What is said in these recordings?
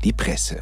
die Presse.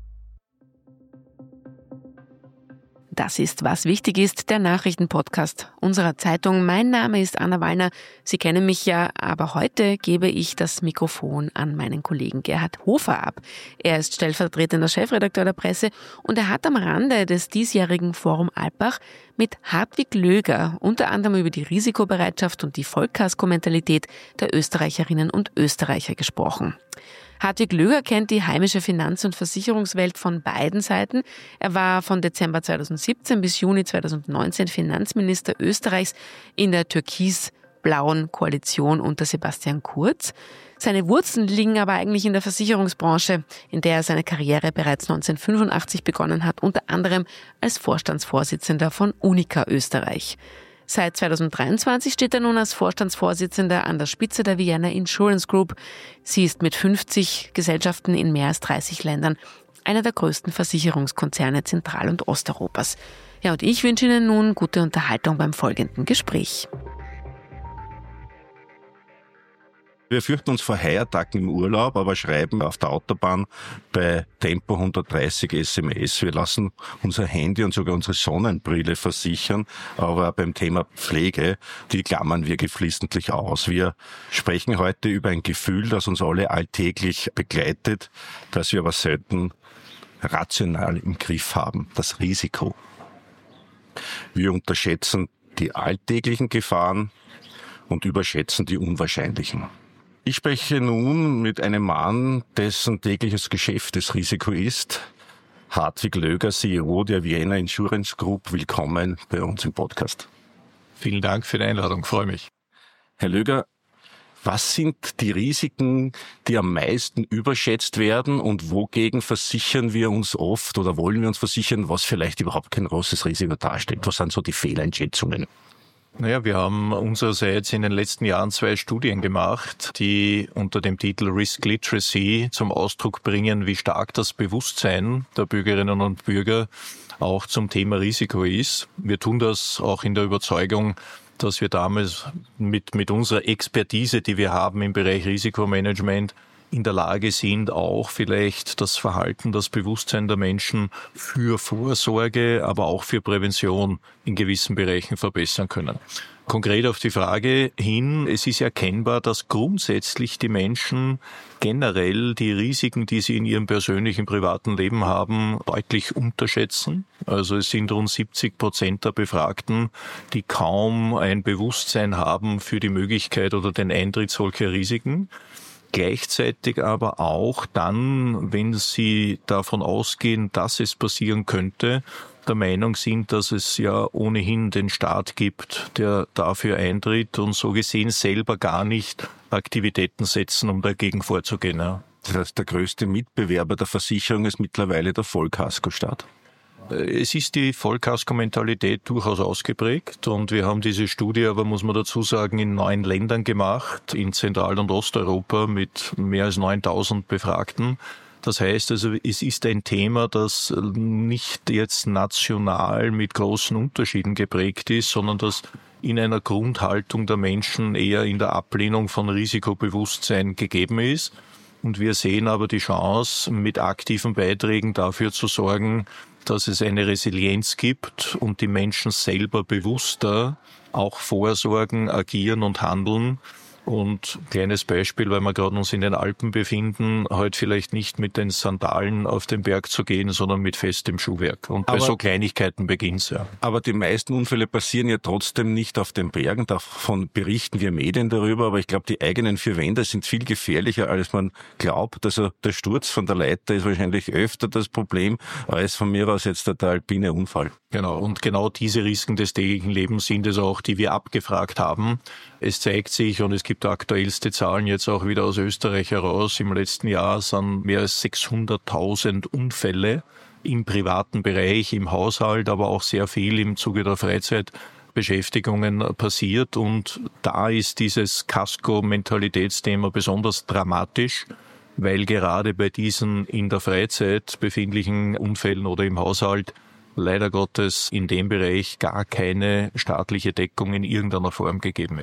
Das ist Was wichtig ist, der Nachrichtenpodcast unserer Zeitung. Mein Name ist Anna Wallner. Sie kennen mich ja, aber heute gebe ich das Mikrofon an meinen Kollegen Gerhard Hofer ab. Er ist stellvertretender Chefredakteur der Presse und er hat am Rande des diesjährigen Forum Alpbach mit Hartwig Löger unter anderem über die Risikobereitschaft und die Vollkaskomentalität der Österreicherinnen und Österreicher gesprochen. Hartwig Löger kennt die heimische Finanz- und Versicherungswelt von beiden Seiten. Er war von Dezember 2017 bis Juni 2019 Finanzminister Österreichs in der türkis-blauen Koalition unter Sebastian Kurz. Seine Wurzeln liegen aber eigentlich in der Versicherungsbranche, in der er seine Karriere bereits 1985 begonnen hat, unter anderem als Vorstandsvorsitzender von Unica Österreich. Seit 2023 steht er nun als Vorstandsvorsitzender an der Spitze der Vienna Insurance Group. Sie ist mit 50 Gesellschaften in mehr als 30 Ländern einer der größten Versicherungskonzerne Zentral- und Osteuropas. Ja, und ich wünsche Ihnen nun gute Unterhaltung beim folgenden Gespräch. Wir fürchten uns vor Haiattacken im Urlaub, aber schreiben auf der Autobahn bei Tempo 130 SMS. Wir lassen unser Handy und sogar unsere Sonnenbrille versichern, aber beim Thema Pflege, die klammern wir geflissentlich aus. Wir sprechen heute über ein Gefühl, das uns alle alltäglich begleitet, das wir aber selten rational im Griff haben, das Risiko. Wir unterschätzen die alltäglichen Gefahren und überschätzen die unwahrscheinlichen. Ich spreche nun mit einem Mann, dessen tägliches Geschäft das Risiko ist. Hartwig Löger, CEO der Vienna Insurance Group. Willkommen bei uns im Podcast. Vielen Dank für die Einladung, freue mich. Herr Löger, was sind die Risiken, die am meisten überschätzt werden und wogegen versichern wir uns oft oder wollen wir uns versichern, was vielleicht überhaupt kein großes Risiko darstellt? Was sind so die Fehleinschätzungen? Naja, wir haben unsererseits in den letzten Jahren 2 Studien gemacht, die unter dem Titel Risk Literacy zum Ausdruck bringen, wie stark das Bewusstsein der Bürgerinnen und Bürger auch zum Thema Risiko ist. Wir tun das auch in der Überzeugung, dass wir damals mit unserer Expertise, die wir haben im Bereich Risikomanagement, in der Lage sind, auch vielleicht das Verhalten, das Bewusstsein der Menschen für Vorsorge, aber auch für Prävention in gewissen Bereichen verbessern können. Konkret auf die Frage hin, es ist erkennbar, dass grundsätzlich die Menschen generell die Risiken, die sie in ihrem persönlichen, privaten Leben haben, deutlich unterschätzen. Also es sind rund 70% der Befragten, die kaum ein Bewusstsein haben für die Möglichkeit oder den Eintritt solcher Risiken. Gleichzeitig aber auch dann, wenn sie davon ausgehen, dass es passieren könnte, der Meinung sind, dass es ja ohnehin den Staat gibt, der dafür eintritt und so gesehen selber gar nicht Aktivitäten setzen, um dagegen vorzugehen. Ja. Das heißt, der größte Mitbewerber der Versicherung ist mittlerweile der Vollkaskostaat. Es ist die Vollkasko-Mentalität durchaus ausgeprägt und wir haben diese Studie, aber muss man dazu sagen, in 9 Ländern gemacht, in Zentral- und Osteuropa mit mehr als 9000 Befragten. Das heißt also, es ist ein Thema, das nicht jetzt national mit großen Unterschieden geprägt ist, sondern das in einer Grundhaltung der Menschen eher in der Ablehnung von Risikobewusstsein gegeben ist. Und wir sehen aber die Chance, mit aktiven Beiträgen dafür zu sorgen, dass es eine Resilienz gibt und die Menschen selber bewusster auch vorsorgen, agieren und handeln. Und kleines Beispiel, weil wir gerade uns in den Alpen befinden, heute vielleicht nicht mit den Sandalen auf den Berg zu gehen, sondern mit festem Schuhwerk. Und bei so Kleinigkeiten beginnt's ja. Aber die meisten Unfälle passieren ja trotzdem nicht auf den Bergen. Davon berichten wir Medien darüber. Aber ich glaube, die eigenen 4 Wände sind viel gefährlicher, als man glaubt. Also der Sturz von der Leiter ist wahrscheinlich öfter das Problem, als von mir aus jetzt der alpine Unfall. Genau. Und genau diese Risiken des täglichen Lebens sind es auch, die wir abgefragt haben. Es zeigt sich, und es gibt aktuellste Zahlen jetzt auch wieder aus Österreich heraus, im letzten Jahr sind mehr als 600.000 Unfälle im privaten Bereich, im Haushalt, aber auch sehr viel im Zuge der Freizeitbeschäftigungen passiert. Und da ist dieses Kasko-Mentalitätsthema besonders dramatisch, weil gerade bei diesen in der Freizeit befindlichen Unfällen oder im Haushalt leider Gottes in dem Bereich gar keine staatliche Deckung in irgendeiner Form gegeben ist.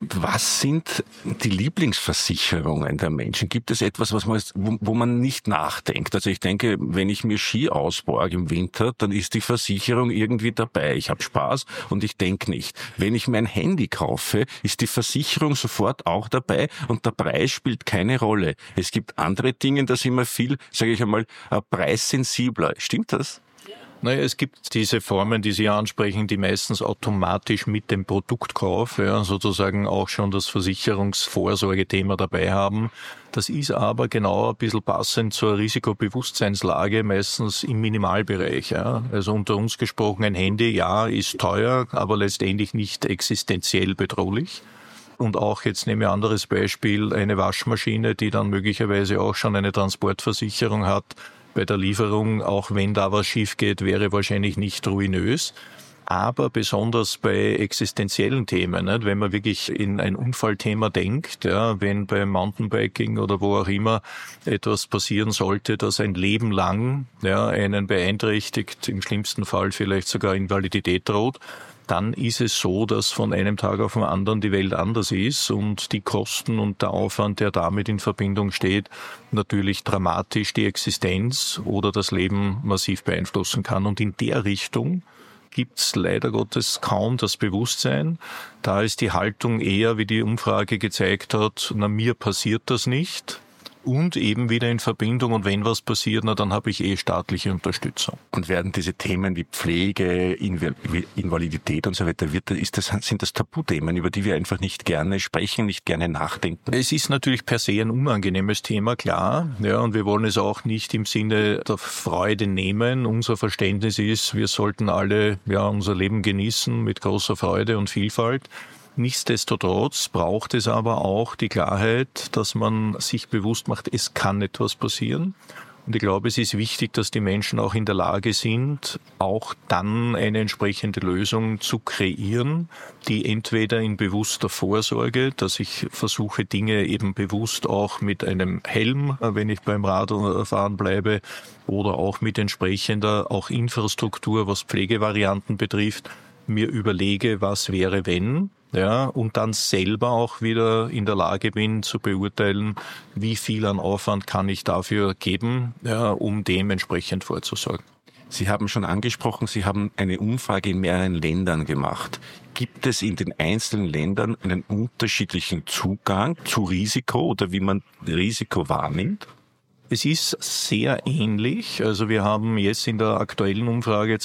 Was sind die Lieblingsversicherungen der Menschen? Gibt es etwas, wo man nicht nachdenkt? Also ich denke, wenn ich mir Ski ausborge im Winter, dann ist die Versicherung irgendwie dabei. Ich habe Spaß und ich denke nicht. Wenn ich mein Handy kaufe, ist die Versicherung sofort auch dabei und der Preis spielt keine Rolle. Es gibt andere Dinge, da sind wir viel, sage ich einmal, preissensibler. Stimmt das? Naja, es gibt diese Formen, die Sie ansprechen, die meistens automatisch mit dem Produktkauf sozusagen auch schon das Versicherungsvorsorgethema dabei haben. Das ist aber genau ein bisschen passend zur Risikobewusstseinslage, meistens im Minimalbereich. Ja. Also unter uns gesprochen, ein Handy, ja, ist teuer, aber letztendlich nicht existenziell bedrohlich. Und auch, jetzt nehme ich ein anderes Beispiel, eine Waschmaschine, die dann möglicherweise auch schon eine Transportversicherung hat, bei der Lieferung, auch wenn da was schief geht, wäre wahrscheinlich nicht ruinös. Aber besonders bei existenziellen Themen, nicht? Wenn man wirklich in ein Unfallthema denkt, ja, wenn beim Mountainbiking oder wo auch immer etwas passieren sollte, das ein Leben lang einen beeinträchtigt, im schlimmsten Fall vielleicht sogar Invalidität droht, dann ist es so, dass von einem Tag auf den anderen die Welt anders ist und die Kosten und der Aufwand, der damit in Verbindung steht, natürlich dramatisch die Existenz oder das Leben massiv beeinflussen kann. Und in der Richtung gibt's leider Gottes kaum das Bewusstsein. Da ist die Haltung eher, wie die Umfrage gezeigt hat, mir passiert das nicht. Und eben wieder in Verbindung, und wenn was passiert, dann habe ich staatliche Unterstützung. Und werden diese Themen wie Pflege, Invalidität und so weiter, sind das Tabuthemen, über die wir einfach nicht gerne sprechen, nicht gerne nachdenken? Es ist natürlich per se ein unangenehmes Thema, klar. Ja, und wir wollen es auch nicht im Sinne der Freude nehmen. Unser Verständnis ist, wir sollten alle unser Leben genießen mit großer Freude und Vielfalt. Nichtsdestotrotz braucht es aber auch die Klarheit, dass man sich bewusst macht, es kann etwas passieren. Und ich glaube, es ist wichtig, dass die Menschen auch in der Lage sind, auch dann eine entsprechende Lösung zu kreieren, die entweder in bewusster Vorsorge, dass ich versuche, Dinge eben bewusst auch mit einem Helm, wenn ich beim Radfahren bleibe, oder auch mit entsprechender auch Infrastruktur, was Pflegevarianten betrifft, mir überlege, was wäre, wenn, und dann selber auch wieder in der Lage bin zu beurteilen, wie viel an Aufwand kann ich dafür geben, um dementsprechend vorzusorgen. Sie haben schon angesprochen, Sie haben eine Umfrage in mehreren Ländern gemacht. Gibt es in den einzelnen Ländern einen unterschiedlichen Zugang zu Risiko oder wie man Risiko wahrnimmt? Es ist sehr ähnlich. Also wir haben jetzt in der aktuellen Umfrage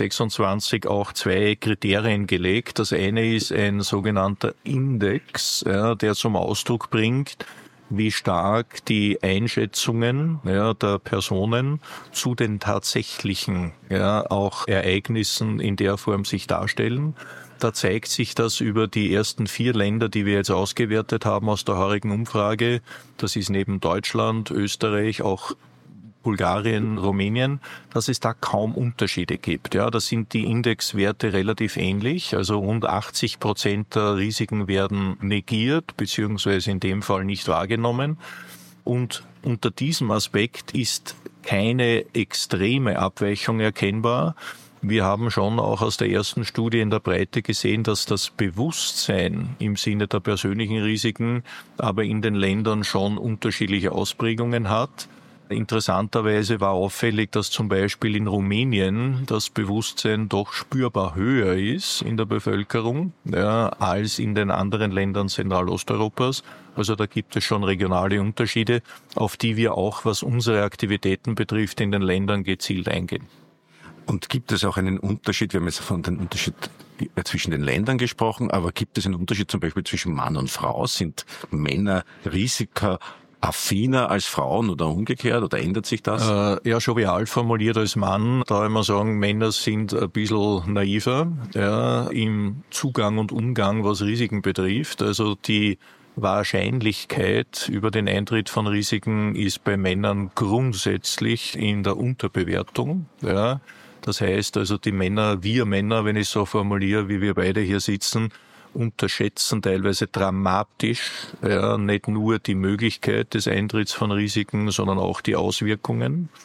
2026 auch 2 Kriterien gelegt. Das eine ist ein sogenannter Index, der zum Ausdruck bringt, wie stark die Einschätzungen der Personen zu den tatsächlichen auch Ereignissen in der Form sich darstellen. Da zeigt sich das über die ersten 4 Länder, die wir jetzt ausgewertet haben aus der heurigen Umfrage. Das ist neben Deutschland, Österreich, auch Bulgarien, Rumänien, dass es da kaum Unterschiede gibt. Ja, da sind die Indexwerte relativ ähnlich. Also rund 80% der Risiken werden negiert, beziehungsweise in dem Fall nicht wahrgenommen. Und unter diesem Aspekt ist keine extreme Abweichung erkennbar. Wir haben schon auch aus der ersten Studie in der Breite gesehen, dass das Bewusstsein im Sinne der persönlichen Risiken aber in den Ländern schon unterschiedliche Ausprägungen hat. Interessanterweise war auffällig, dass zum Beispiel in Rumänien das Bewusstsein doch spürbar höher ist in der Bevölkerung als in den anderen Ländern Zentralosteuropas. Also da gibt es schon regionale Unterschiede, auf die wir auch, was unsere Aktivitäten betrifft, in den Ländern gezielt eingehen. Und gibt es auch einen Unterschied, wir haben jetzt von den Unterschied zwischen den Ländern gesprochen, aber gibt es einen Unterschied zum Beispiel zwischen Mann und Frau? Sind Männer risikoaffiner als Frauen oder umgekehrt oder ändert sich das? Jovial formuliert als Mann, da würde man sagen, Männer sind ein bisschen naiver im Zugang und Umgang, was Risiken betrifft. Also die Wahrscheinlichkeit über den Eintritt von Risiken ist bei Männern grundsätzlich in der Unterbewertung. Das heißt also, wir Männer, wenn ich so formuliere, wie wir beide hier sitzen, unterschätzen teilweise dramatisch nicht nur die Möglichkeit des Eintritts von Risiken, sondern auch die Auswirkungen.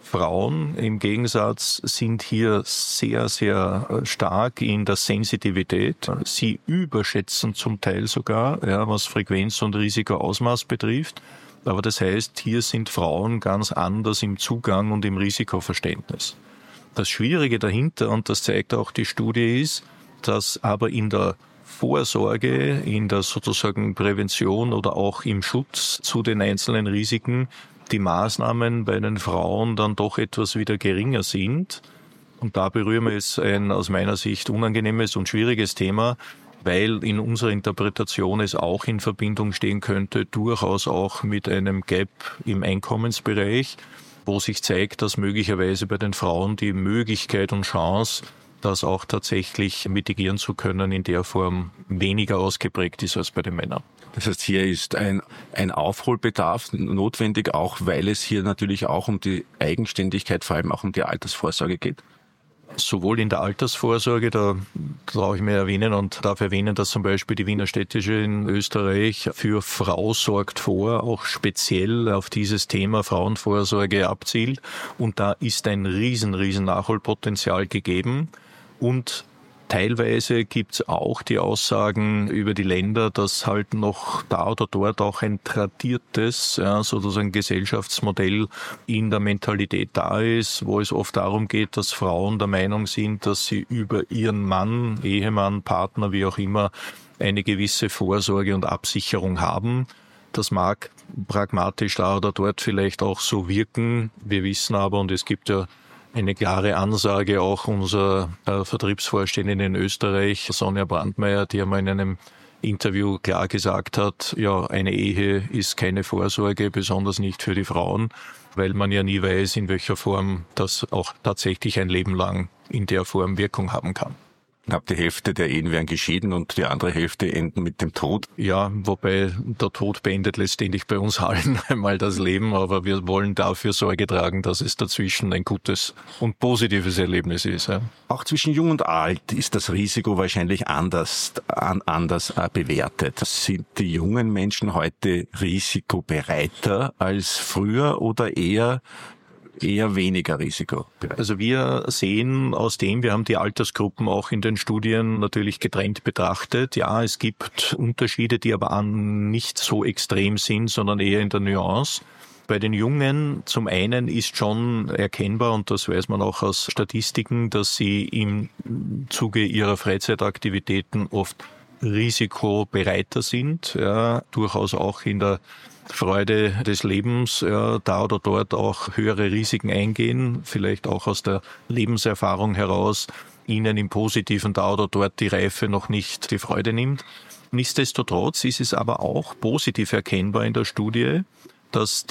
Frauen im Gegensatz sind hier sehr, sehr stark in der Sensitivität. Sie überschätzen zum Teil sogar, ja, was Frequenz und Risikoausmaß betrifft. Aber das heißt, hier sind Frauen ganz anders im Zugang und im Risikoverständnis. Das Schwierige dahinter, und das zeigt auch die Studie, ist, dass aber in der Vorsorge, in der sozusagen Prävention oder auch im Schutz zu den einzelnen Risiken die Maßnahmen bei den Frauen dann doch etwas wieder geringer sind. Und da berühren wir jetzt ein aus meiner Sicht unangenehmes und schwieriges Thema, weil in unserer Interpretation es auch in Verbindung stehen könnte, durchaus auch mit einem Gap im Einkommensbereich, wo sich zeigt, dass möglicherweise bei den Frauen die Möglichkeit und Chance, das auch tatsächlich mitigieren zu können, in der Form weniger ausgeprägt ist als bei den Männern. Das heißt, hier ist ein Aufholbedarf notwendig, auch weil es hier natürlich auch um die Eigenständigkeit, vor allem auch um die Altersvorsorge geht. Sowohl in der Altersvorsorge, da darf ich mir erwähnen und darf erwähnen, dass zum Beispiel die Wiener Städtische in Österreich für Frau sorgt vor, auch speziell auf dieses Thema Frauenvorsorge abzielt. Und da ist ein riesen Nachholpotenzial gegeben. Und teilweise gibt's auch die Aussagen über die Länder, dass halt noch da oder dort auch ein tradiertes, ja, sozusagen Gesellschaftsmodell in der Mentalität da ist, wo es oft darum geht, dass Frauen der Meinung sind, dass sie über ihren Mann, Ehemann, Partner, wie auch immer, eine gewisse Vorsorge und Absicherung haben. Das mag pragmatisch da oder dort vielleicht auch so wirken. Wir wissen aber, und es gibt ja eine klare Ansage auch unserer Vertriebsvorständin in Österreich, Sonja Brandmeier, die einmal in einem Interview klar gesagt hat, ja, eine Ehe ist keine Vorsorge, besonders nicht für die Frauen, weil man ja nie weiß, in welcher Form das auch tatsächlich ein Leben lang in der Form Wirkung haben kann. Knapp die Hälfte der Ehen werden geschieden und die andere Hälfte enden mit dem Tod. Ja, wobei der Tod beendet letztendlich bei uns allen einmal das Leben, aber wir wollen dafür Sorge tragen, dass es dazwischen ein gutes und positives Erlebnis ist. Ja. Auch zwischen Jung und Alt ist das Risiko wahrscheinlich anders bewertet. Sind die jungen Menschen heute risikobereiter als früher oder eher weniger risikobereit? Also wir sehen wir haben die Altersgruppen auch in den Studien natürlich getrennt betrachtet. Ja, es gibt Unterschiede, die aber nicht so extrem sind, sondern eher in der Nuance. Bei den Jungen zum einen ist schon erkennbar, und das weiß man auch aus Statistiken, dass sie im Zuge ihrer Freizeitaktivitäten oft risikobereiter sind, ja, durchaus auch in der Freude des Lebens, ja, da oder dort auch höhere Risiken eingehen, vielleicht auch aus der Lebenserfahrung heraus ihnen im Positiven da oder dort die Reife noch nicht die Freude nimmt. Nichtsdestotrotz ist es aber auch positiv erkennbar in der Studie, dass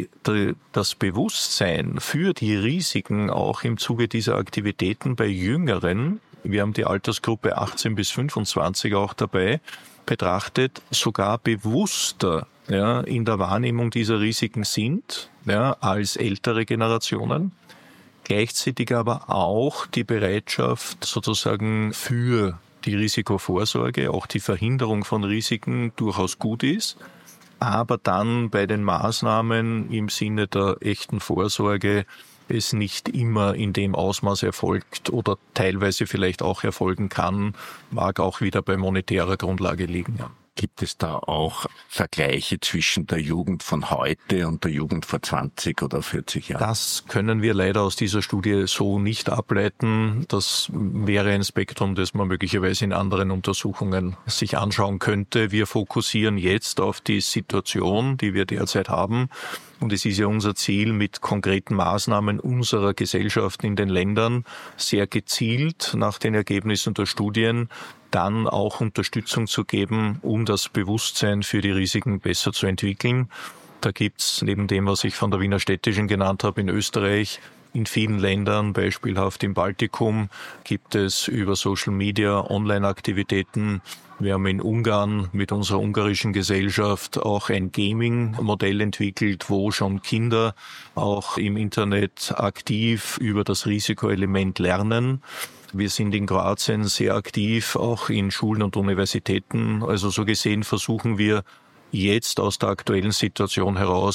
das Bewusstsein für die Risiken auch im Zuge dieser Aktivitäten bei Jüngeren, wir haben die Altersgruppe 18 bis 25 auch dabei, betrachtet, sogar bewusster, ja, in der Wahrnehmung dieser Risiken sind, ja, als ältere Generationen. Gleichzeitig aber auch die Bereitschaft sozusagen für die Risikovorsorge, auch die Verhinderung von Risiken durchaus gut ist, aber dann bei den Maßnahmen im Sinne der echten Vorsorge es nicht immer in dem Ausmaß erfolgt oder teilweise vielleicht auch erfolgen kann, mag auch wieder bei monetärer Grundlage liegen. Ja. Gibt es da auch Vergleiche zwischen der Jugend von heute und der Jugend vor 20 oder 40 Jahren? Das können wir leider aus dieser Studie so nicht ableiten. Das wäre ein Spektrum, das man möglicherweise in anderen Untersuchungen sich anschauen könnte. Wir fokussieren jetzt auf die Situation, die wir derzeit haben. Und es ist ja unser Ziel, mit konkreten Maßnahmen unserer Gesellschaft in den Ländern sehr gezielt nach den Ergebnissen der Studien dann auch Unterstützung zu geben, um das Bewusstsein für die Risiken besser zu entwickeln. Da gibt's neben dem, was ich von der Wiener Städtischen genannt habe, in Österreich, in vielen Ländern, beispielhaft im Baltikum, gibt es über Social Media Online-Aktivitäten. Wir haben in Ungarn mit unserer ungarischen Gesellschaft auch ein Gaming-Modell entwickelt, wo schon Kinder auch im Internet aktiv über das Risikoelement lernen. Wir sind in Kroatien sehr aktiv, auch in Schulen und Universitäten. Also so gesehen versuchen wir jetzt aus der aktuellen Situation heraus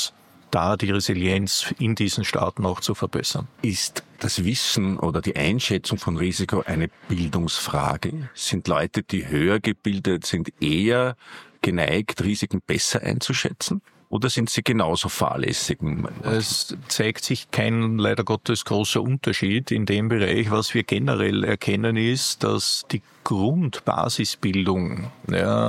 da die Resilienz in diesen Staaten auch zu verbessern. Ist das Wissen oder die Einschätzung von Risiko eine Bildungsfrage? Sind Leute, die höher gebildet sind, eher geneigt, Risiken besser einzuschätzen? Oder sind sie genauso fahrlässig? Es zeigt sich kein, leider Gottes, großer Unterschied in dem Bereich. Was wir generell erkennen ist, dass die Grundbasisbildung,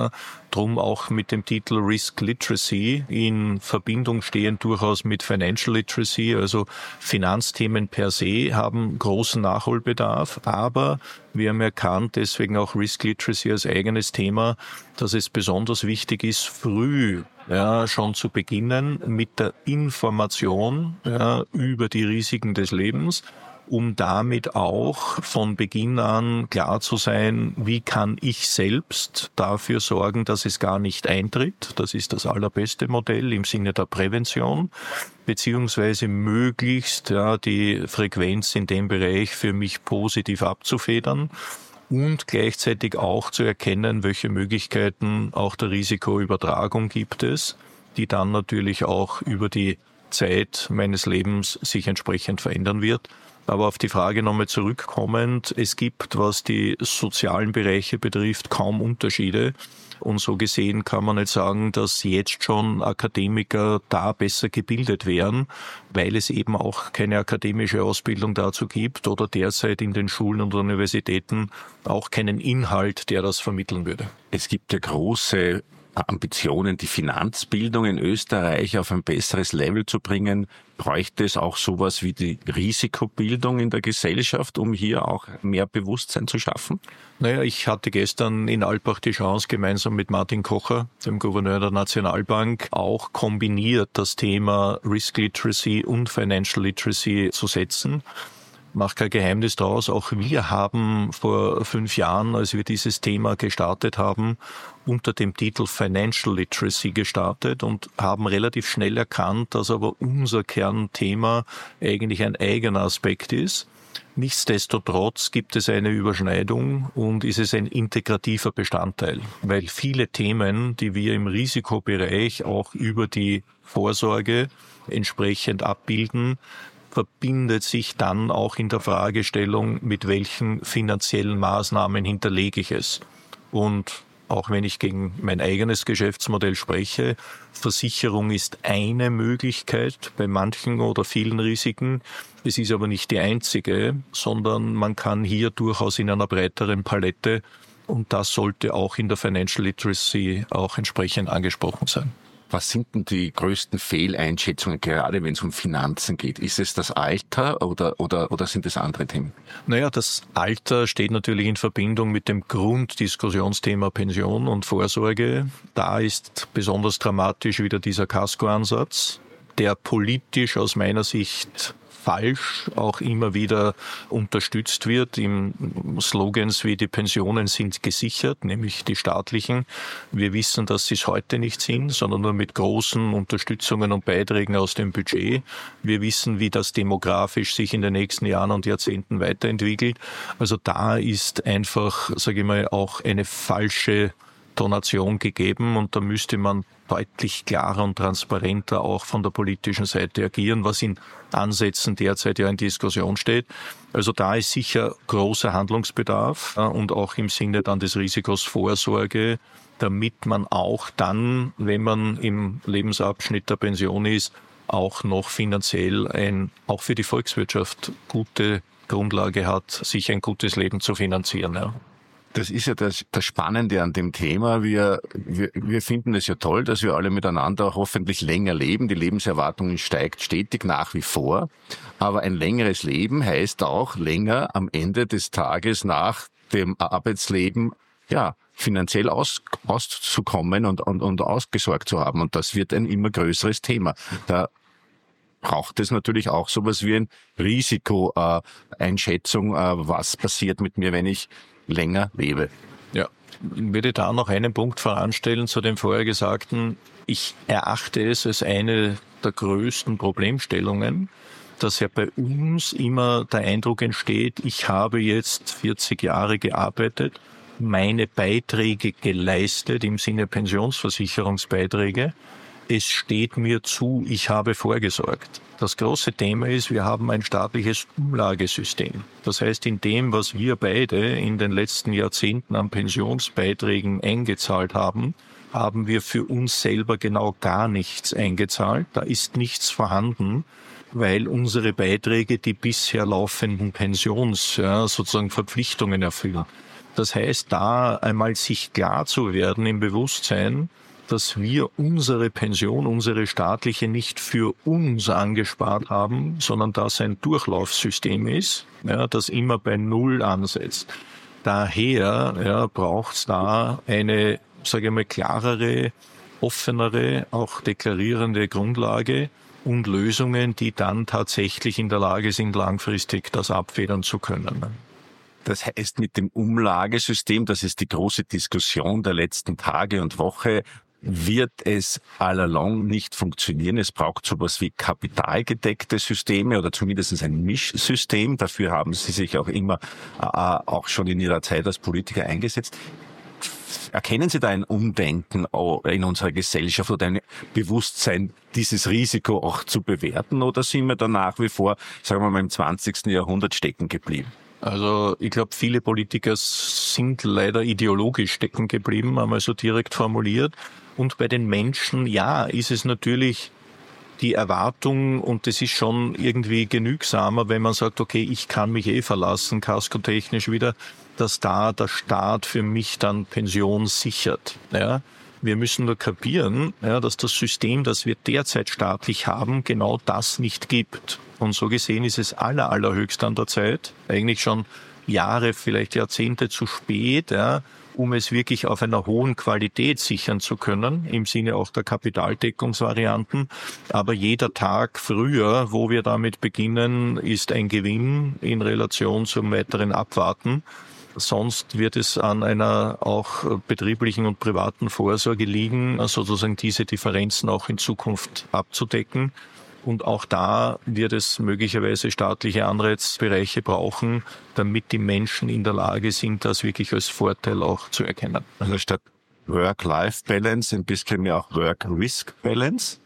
drum auch mit dem Titel Risk Literacy, in Verbindung stehen durchaus mit Financial Literacy, also Finanzthemen per se haben großen Nachholbedarf, aber wir haben erkannt, deswegen auch Risk Literacy als eigenes Thema, dass es besonders wichtig ist, früh schon zu beginnen mit der Information über die Risiken des Lebens, um damit auch von Beginn an klar zu sein, wie kann ich selbst dafür sorgen, dass es gar nicht eintritt. Das ist das allerbeste Modell im Sinne der Prävention, beziehungsweise möglichst die Frequenz in dem Bereich für mich positiv abzufedern und gleichzeitig auch zu erkennen, welche Möglichkeiten auch der Risikoübertragung gibt es, die dann natürlich auch über die Zeit meines Lebens sich entsprechend verändern wird. Aber auf die Frage nochmal zurückkommend, es gibt, was die sozialen Bereiche betrifft, kaum Unterschiede. Und so gesehen kann man nicht sagen, dass jetzt schon Akademiker da besser gebildet wären, weil es eben auch keine akademische Ausbildung dazu gibt oder derzeit in den Schulen und Universitäten auch keinen Inhalt, der das vermitteln würde. Es gibt ja große Ambitionen, die Finanzbildung in Österreich auf ein besseres Level zu bringen. Bräuchte es auch sowas wie die Risikobildung in der Gesellschaft, um hier auch mehr Bewusstsein zu schaffen? Naja, ich hatte gestern in Alpbach die Chance, gemeinsam mit Martin Kocher, dem Gouverneur der Nationalbank, auch kombiniert das Thema Risk Literacy und Financial Literacy zu setzen. Mach kein Geheimnis draus, auch wir haben vor 5 Jahren, als wir dieses Thema gestartet haben, unter dem Titel Financial Literacy gestartet und haben relativ schnell erkannt, dass aber unser Kernthema eigentlich ein eigener Aspekt ist. Nichtsdestotrotz gibt es eine Überschneidung und ist es ein integrativer Bestandteil, weil viele Themen, die wir im Risikobereich auch über die Vorsorge entsprechend abbilden, verbindet sich dann auch in der Fragestellung, mit welchen finanziellen Maßnahmen hinterlege ich es. Und auch wenn ich gegen mein eigenes Geschäftsmodell spreche, Versicherung ist eine Möglichkeit bei manchen oder vielen Risiken. Es ist aber nicht die einzige, sondern man kann hier durchaus in einer breiteren Palette, und das sollte auch in der Financial Literacy auch entsprechend angesprochen sein. Was sind denn die größten Fehleinschätzungen, gerade wenn es um Finanzen geht? Ist es das Alter oder sind es andere Themen? Naja, das Alter steht natürlich in Verbindung mit dem Grunddiskussionsthema Pension und Vorsorge. Da ist besonders dramatisch wieder dieser Casco-Ansatz, der politisch aus meiner Sicht falsch auch immer wieder unterstützt wird in Slogans wie die Pensionen sind gesichert, nämlich die staatlichen. Wir wissen, dass sie es heute nicht sind, sondern nur mit großen Unterstützungen und Beiträgen aus dem Budget. Wir wissen, wie das demografisch sich in den nächsten Jahren und Jahrzehnten weiterentwickelt. Also da ist einfach, sage ich mal, auch eine falsche Donation gegeben und da müsste man deutlich klarer und transparenter auch von der politischen Seite agieren, was in Ansätzen derzeit ja in Diskussion steht. Also da ist sicher großer Handlungsbedarf und auch im Sinne dann des Risikos Vorsorge, damit man auch dann, wenn man im Lebensabschnitt der Pension ist, auch noch finanziell auch für die Volkswirtschaft gute Grundlage hat, sich ein gutes Leben zu finanzieren. Ja. Das ist ja das Spannende an dem Thema. Wir finden es ja toll, dass wir alle miteinander hoffentlich länger leben. Die Lebenserwartung steigt stetig nach wie vor. Aber ein längeres Leben heißt auch länger am Ende des Tages nach dem Arbeitsleben, finanziell auszukommen und ausgesorgt zu haben. Und das wird ein immer größeres Thema. Da braucht es natürlich auch sowas wie eine Risikoeinschätzung, was passiert mit mir, wenn ich länger lebe. Ja, ich würde da noch einen Punkt voranstellen zu dem vorher Gesagten. Ich erachte es als eine der größten Problemstellungen, dass ja bei uns immer der Eindruck entsteht, ich habe jetzt 40 Jahre gearbeitet, meine Beiträge geleistet, im Sinne Pensionsversicherungsbeiträge. es steht mir zu, ich habe vorgesorgt. Das große Thema ist, wir haben ein staatliches Umlagesystem. Das heißt, in dem, was wir beide in den letzten Jahrzehnten an Pensionsbeiträgen eingezahlt haben, haben wir für uns selber genau gar nichts eingezahlt. Da ist nichts vorhanden, weil unsere Beiträge die bisher laufenden sozusagen Verpflichtungen erfüllen. Das heißt, da einmal sich klar zu werden im Bewusstsein, dass wir unsere Pension, unsere staatliche nicht für uns angespart haben, sondern dass ein Durchlaufsystem ist, das immer bei Null ansetzt. Daher braucht es da eine, klarere, offenere, auch deklarierende Grundlage und Lösungen, die dann tatsächlich in der Lage sind, langfristig das abfedern zu können. Das heißt, mit dem Umlagesystem, das ist die große Diskussion der letzten Tage und Woche, wird es allalong nicht funktionieren. Es braucht sowas wie kapitalgedeckte Systeme oder zumindest ein Mischsystem. Dafür haben Sie sich auch immer, auch schon in Ihrer Zeit als Politiker eingesetzt. Erkennen Sie da ein Umdenken in unserer Gesellschaft oder ein Bewusstsein, dieses Risiko auch zu bewerten, oder sind wir da nach wie vor, sagen wir mal, im 20. Jahrhundert stecken geblieben? Also ich glaube, viele Politiker sind leider ideologisch stecken geblieben, einmal so direkt formuliert. Und bei den Menschen, ist es natürlich die Erwartung, und das ist schon irgendwie genügsamer, wenn man sagt, okay, ich kann mich verlassen, kaskotechnisch wieder, dass da der Staat für mich dann Pension sichert. Ja. Wir müssen nur kapieren, dass das System, das wir derzeit staatlich haben, genau das nicht gibt. Und so gesehen ist es allerhöchst an der Zeit, eigentlich schon Jahre, vielleicht Jahrzehnte zu spät, um es wirklich auf einer hohen Qualität sichern zu können, im Sinne auch der Kapitaldeckungsvarianten. Aber jeder Tag früher, wo wir damit beginnen, ist ein Gewinn in Relation zum weiteren Abwarten. Sonst wird es an einer auch betrieblichen und privaten Vorsorge liegen, sozusagen diese Differenzen auch in Zukunft abzudecken. Und auch da wird es möglicherweise staatliche Anreizbereiche brauchen, damit die Menschen in der Lage sind, das wirklich als Vorteil auch zu erkennen. Also statt Work-Life-Balance ein bisschen mehr auch Work-Risk-Balance?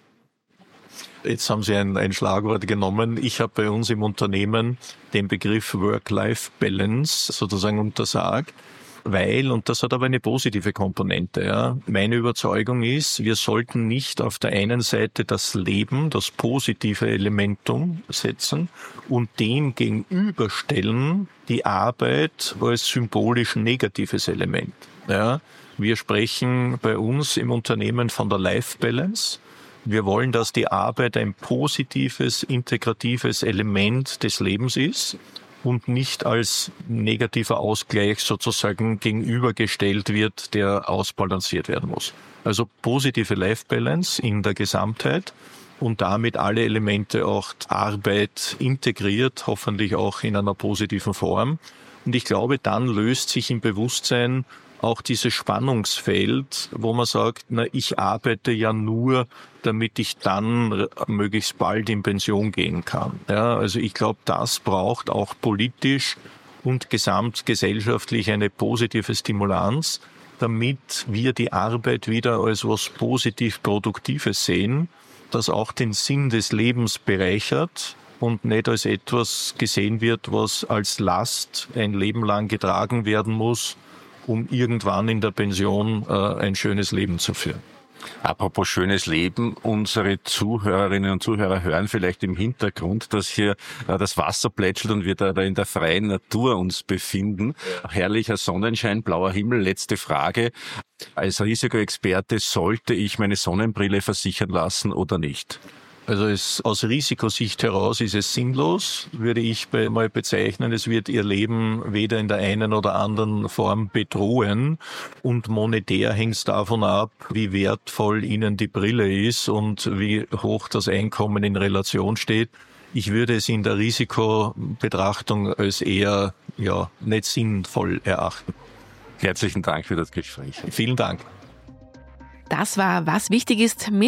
Jetzt haben Sie ein Schlagwort genommen. Ich habe bei uns im Unternehmen den Begriff Work-Life-Balance sozusagen untersagt, weil, und das hat aber eine positive Komponente, meine Überzeugung ist, wir sollten nicht auf der einen Seite das Leben, das positive Elementum setzen und dem gegenüberstellen die Arbeit als symbolisch negatives Element. Ja. Wir sprechen bei uns im Unternehmen von der Life-Balance. Wir wollen, dass die Arbeit ein positives, integratives Element des Lebens ist und nicht als negativer Ausgleich sozusagen gegenübergestellt wird, der ausbalanciert werden muss. Also positive Life Balance in der Gesamtheit und damit alle Elemente auch Arbeit integriert, hoffentlich auch in einer positiven Form. Und ich glaube, dann löst sich im Bewusstsein auch dieses Spannungsfeld, wo man sagt, ich arbeite ja nur, damit ich dann möglichst bald in Pension gehen kann. Ja, also ich glaube, das braucht auch politisch und gesamtgesellschaftlich eine positive Stimulanz, damit wir die Arbeit wieder als was positiv Produktives sehen, das auch den Sinn des Lebens bereichert und nicht als etwas gesehen wird, was als Last ein Leben lang getragen werden muss, um irgendwann in der Pension ein schönes Leben zu führen. Apropos schönes Leben, unsere Zuhörerinnen und Zuhörer hören vielleicht im Hintergrund, dass hier das Wasser plätschelt und wir da in der freien Natur uns befinden. Herrlicher Sonnenschein, blauer Himmel. Letzte Frage. Als Risikoexperte, sollte ich meine Sonnenbrille versichern lassen oder nicht? Also aus Risikosicht heraus ist es sinnlos, würde ich mal bezeichnen. Es wird Ihr Leben weder in der einen oder anderen Form bedrohen. Und monetär hängt es davon ab, wie wertvoll Ihnen die Brille ist und wie hoch das Einkommen in Relation steht. Ich würde es in der Risikobetrachtung als eher nicht sinnvoll erachten. Herzlichen Dank für das Gespräch. Vielen Dank. Das war Was wichtig ist mit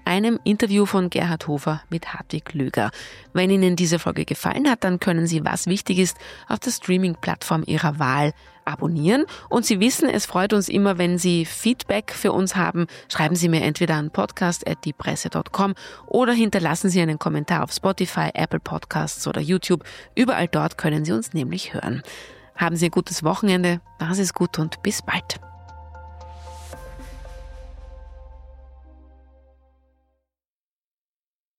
einem Interview von Gerhard Hofer mit Hartwig Löger. Wenn Ihnen diese Folge gefallen hat, dann können Sie Was wichtig ist auf der Streaming-Plattform Ihrer Wahl abonnieren. Und Sie wissen, es freut uns immer, wenn Sie Feedback für uns haben. Schreiben Sie mir entweder an podcast@diepresse.com oder hinterlassen Sie einen Kommentar auf Spotify, Apple Podcasts oder YouTube. Überall dort können Sie uns nämlich hören. Haben Sie ein gutes Wochenende, machen Sie es gut und bis bald.